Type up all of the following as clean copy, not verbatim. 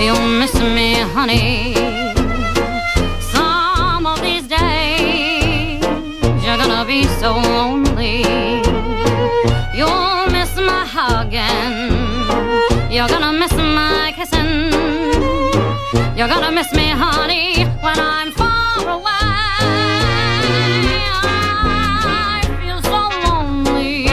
You'll miss me, honey. Some of these days you're gonna be so lonely. You'll miss my hugging. You're gonna miss my kissing. You're gonna miss me, honey, when I'm far away. I feel so lonely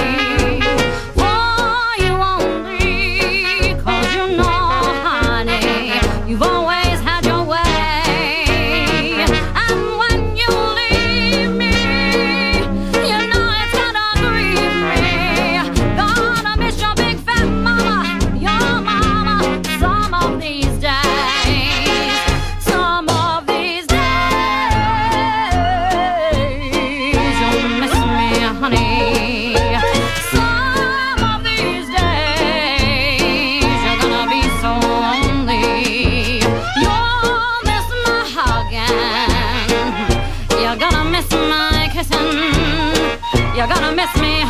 for you only, 'cause you know, honey, you've always had your way. And when you leave me, you know it's gonna grieve me. Gonna miss your big fat mama, your mama, some of these days. Some of these days you'll miss me, honey. Some of these days you're gonna be so lonely. You'll miss my hugging. You're gonna miss my kissing. You're gonna miss me,